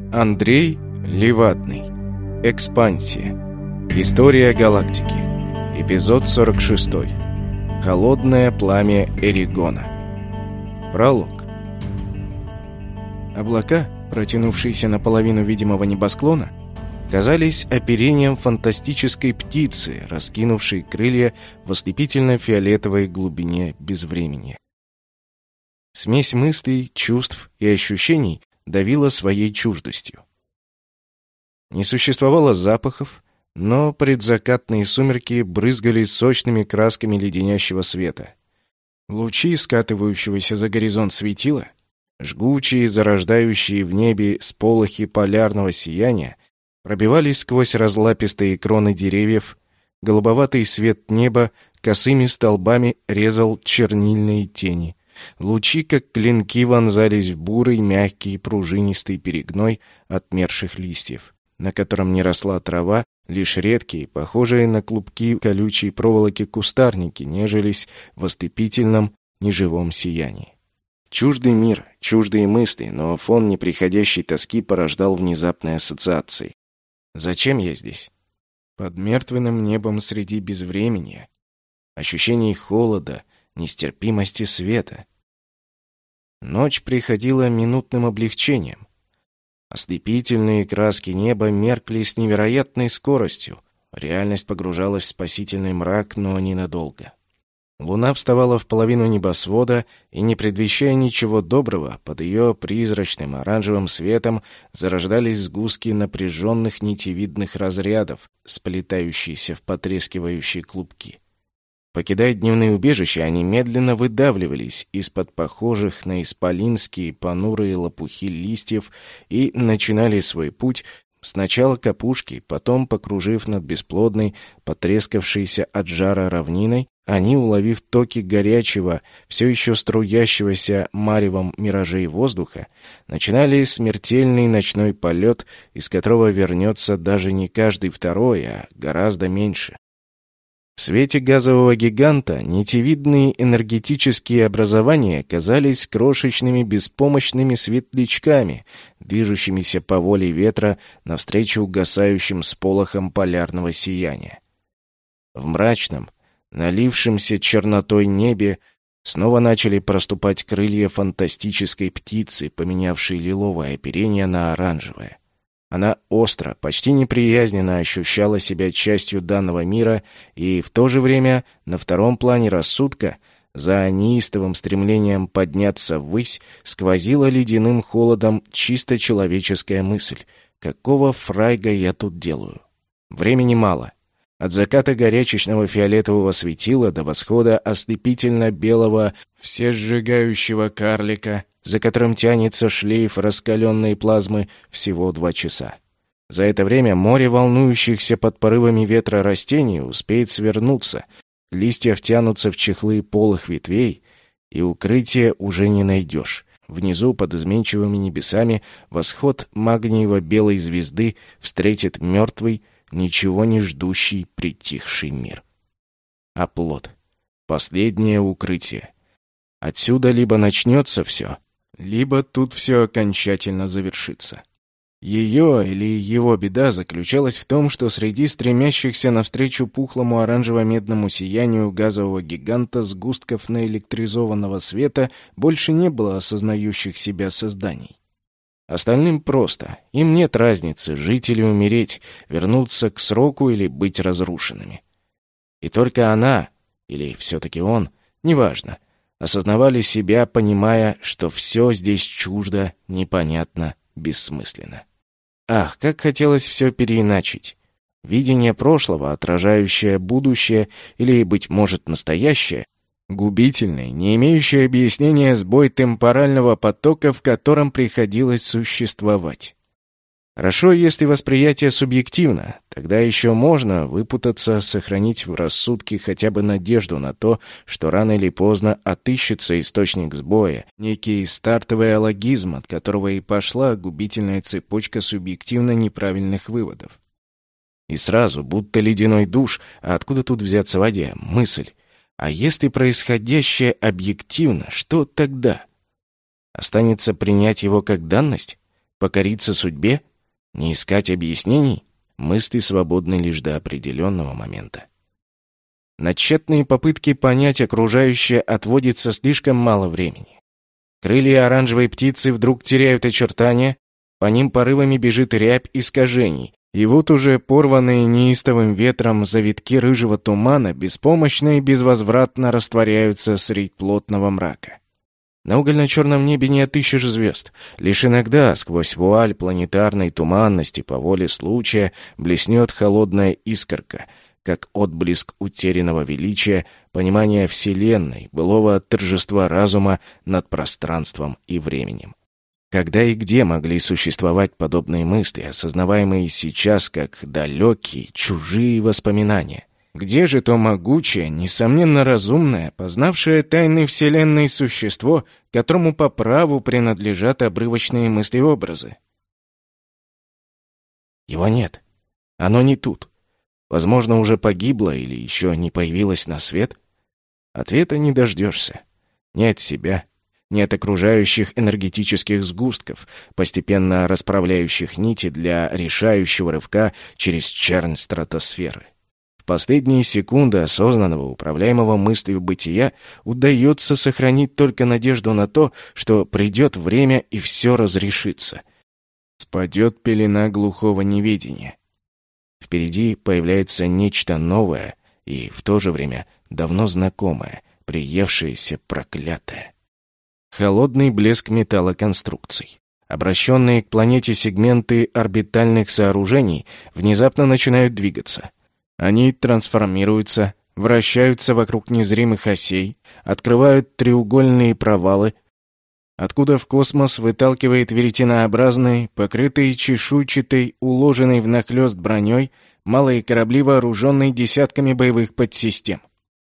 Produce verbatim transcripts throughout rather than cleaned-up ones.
Андрей Левадный. Экспансия. История галактики. Эпизод сорок шесть. Холодное пламя Эригона. Пролог. Облака, протянувшиеся наполовину видимого небосклона, казались оперением фантастической птицы, раскинувшей крылья в ослепительно-фиолетовой глубине безвременья. Смесь мыслей, чувств и ощущений давила своей чуждостью. Не существовало запахов, но предзакатные сумерки брызгали сочными красками леденящего света. Лучи, скатывающегося за горизонт светила, жгучие, зарождающие в небе сполохи полярного сияния, пробивались сквозь разлапистые кроны деревьев, голубоватый свет неба косыми столбами резал чернильные тени. Лучи, как клинки, вонзались в бурый, мягкий, пружинистый перегной отмерших листьев, на котором не росла трава, лишь редкие, похожие на клубки колючей проволоки кустарники, нежились в ослепительном, неживом сиянии. Чуждый мир, чуждые мысли, но фон неприходящей тоски порождал внезапные ассоциации. Зачем я здесь? Под мертвенным небом среди безвременья, ощущений холода, нестерпимости света. Ночь приходила минутным облегчением. Ослепительные краски неба меркли с невероятной скоростью. Реальность погружалась в спасительный мрак, но ненадолго. Луна вставала в половину небосвода, и, не предвещая ничего доброго, под ее призрачным оранжевым светом зарождались сгустки напряженных нитевидных разрядов, сплетающиеся в потрескивающие клубки. Покидая дневные убежища, они медленно выдавливались из-под похожих на исполинские понурые лопухи листьев и начинали свой путь сначала к опушке, потом, покружив над бесплодной, потрескавшейся от жара равниной, они, уловив токи горячего, все еще струящегося маревом миражей воздуха, начинали смертельный ночной полет, из которого вернется даже не каждый второй, а гораздо меньше. В свете газового гиганта нитевидные энергетические образования казались крошечными беспомощными светлячками, движущимися по воле ветра навстречу угасающим сполохам полярного сияния. В мрачном, налившемся чернотой небе снова начали проступать крылья фантастической птицы, поменявшей лиловое оперение на оранжевое. Она остро, почти неприязненно ощущала себя частью данного мира, и в то же время на втором плане рассудка, за неистовым стремлением подняться ввысь, сквозила ледяным холодом чисто человеческая мысль: какого фрайга я тут делаю? Времени мало. От заката горячечного фиолетового светила до восхода ослепительно-белого всесжигающего карлика, за которым тянется шлейф раскаленной плазмы, всего два часа. За это время море волнующихся под порывами ветра растений успеет свернуться, листья втянутся в чехлы полых ветвей, и укрытия уже не найдешь. Внизу, под изменчивыми небесами, восход магниево-белой звезды встретит мертвый, ничего не ждущий притихший мир. Оплот. Последнее укрытие. Отсюда либо начнется все, либо тут все окончательно завершится. Ее или его беда заключалась в том, что среди стремящихся навстречу пухлому оранжево-медному сиянию газового гиганта сгустков наэлектризованного света больше не было осознающих себя созданий. Остальным просто. Им нет разницы, жить или умереть, вернуться к сроку или быть разрушенными. И только она, или все-таки он, неважно, осознавали себя, понимая, что все здесь чуждо, непонятно, бессмысленно. Ах, как хотелось все переиначить. Видение прошлого, отражающее будущее или, быть может, настоящее, губительный, не имеющий объяснения сбой темпорального потока, в котором приходилось существовать. Хорошо, если восприятие субъективно, тогда еще можно выпутаться, сохранить в рассудке хотя бы надежду на то, что рано или поздно отыщется источник сбоя, некий стартовый алогизм, от которого и пошла губительная цепочка субъективно неправильных выводов. И сразу, будто ледяной душ, а откуда тут взяться в воде, мысль: а если происходящее объективно, что тогда? Останется принять его как данность? Покориться судьбе? Не искать объяснений? Мысли свободны лишь до определенного момента. На тщетные попытки понять окружающее отводится слишком мало времени. Крылья оранжевой птицы вдруг теряют очертания, по ним порывами бежит рябь искажений, и вот уже порванные неистовым ветром завитки рыжего тумана беспомощно и безвозвратно растворяются средь плотного мрака. На угольно-черном небе не отыщешь звезд. Лишь иногда сквозь вуаль планетарной туманности по воле случая блеснет холодная искорка, как отблеск утерянного величия, понимания Вселенной, былого торжества разума над пространством и временем. Когда и где могли существовать подобные мысли, осознаваемые сейчас как далекие, чужие воспоминания? Где же то могучее, несомненно разумное, познавшее тайны Вселенной существо, которому по праву принадлежат обрывочные мыслеобразы? Его нет. Оно не тут. Возможно, уже погибло или еще не появилось на свет? Ответа не дождешься. Ни от себя, ни от окружающих энергетических сгустков, постепенно расправляющих нити для решающего рывка через чернь стратосферы. В последние секунды осознанного, управляемого мыслью бытия удается сохранить только надежду на то, что придет время и все разрешится. Спадет пелена глухого неведения. Впереди появляется нечто новое и в то же время давно знакомое, приевшееся, проклятое. Холодный блеск металлоконструкций. Обращенные к планете сегменты орбитальных сооружений внезапно начинают двигаться. Они трансформируются, вращаются вокруг незримых осей, открывают треугольные провалы, откуда в космос выталкивает веретенообразный, покрытый чешуйчатой, уложенной внахлёст броней, малые корабли, вооруженные десятками боевых подсистем.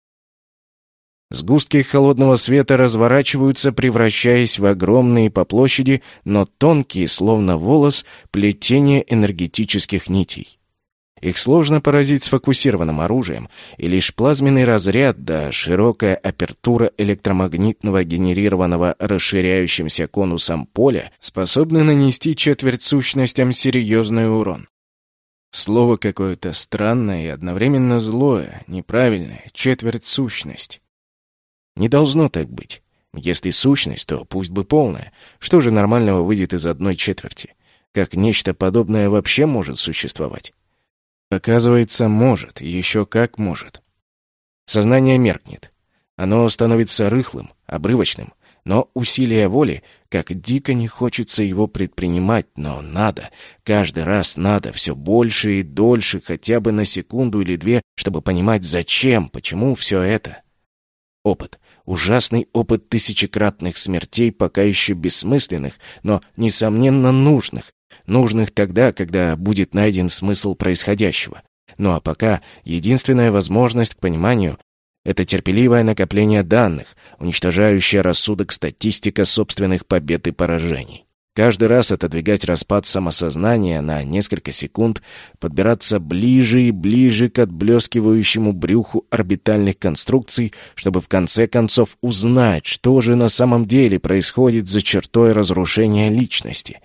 Сгустки холодного света разворачиваются, превращаясь в огромные по площади, но тонкие, словно волос, плетения энергетических нитей. Их сложно поразить сфокусированным оружием, и лишь плазменный разряд да широкая апертура электромагнитного генерированного расширяющимся конусом поля способны нанести четверть сущностям серьезный урон. Слово какое-то странное и одновременно злое, неправильное, четверть сущность. Не должно так быть. Если сущность, то пусть бы полная. Что же нормального выйдет из одной четверти? Как нечто подобное вообще может существовать? Оказывается, может, еще как может. Сознание меркнет. Оно становится рыхлым, обрывочным, но усилие воли, как дико не хочется его предпринимать, но надо, каждый раз надо, все больше и дольше, хотя бы на секунду или две, чтобы понимать, зачем, почему все это. Опыт. Ужасный опыт тысячекратных смертей, пока еще бессмысленных, но, несомненно, нужных. Нужных тогда, когда будет найден смысл происходящего. Ну а пока единственная возможность к пониманию — это терпеливое накопление данных, уничтожающая рассудок статистика собственных побед и поражений. Каждый раз отодвигать распад самосознания на несколько секунд, подбираться ближе и ближе к отблескивающему брюху орбитальных конструкций, чтобы в конце концов узнать, что же на самом деле происходит за чертой разрушения личности.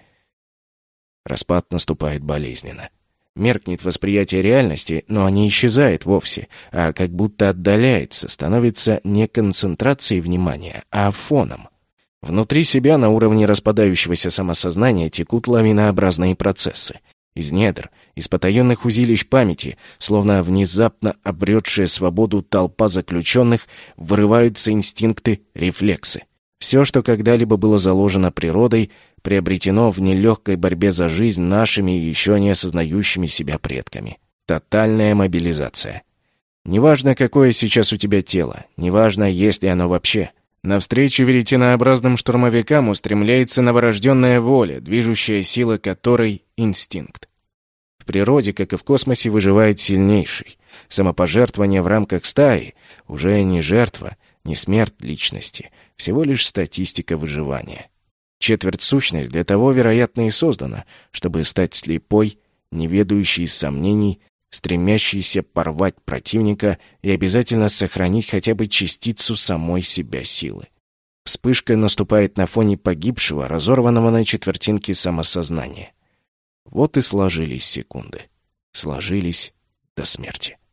Распад наступает болезненно. Меркнет восприятие реальности, но не исчезает вовсе, а как будто отдаляется, становится не концентрацией внимания, а фоном. Внутри себя на уровне распадающегося самосознания текут лавинообразные процессы. Из недр, из потаенных узилищ памяти, словно внезапно обретшая свободу толпа заключенных, вырываются инстинкты, рефлексы. Все, что когда-либо было заложено природой, приобретено в нелегкой борьбе за жизнь нашими еще не осознающими себя предками. Тотальная мобилизация. Неважно, какое сейчас у тебя тело, неважно, есть ли оно вообще. Навстречу веретенообразным штурмовикам устремляется новорожденная воля, движущая сила которой — инстинкт. В природе, как и в космосе, выживает сильнейший. Самопожертвование в рамках стаи — уже не жертва, не смерть личности, всего лишь статистика выживания. Четверть сущность для того, вероятно, и создана, чтобы стать слепой, неведающей сомнений, стремящейся порвать противника и обязательно сохранить хотя бы частицу самой себя силы. Вспышка наступает на фоне погибшего, разорванного на четвертинки самосознания. Вот и сложились секунды. Сложились до смерти.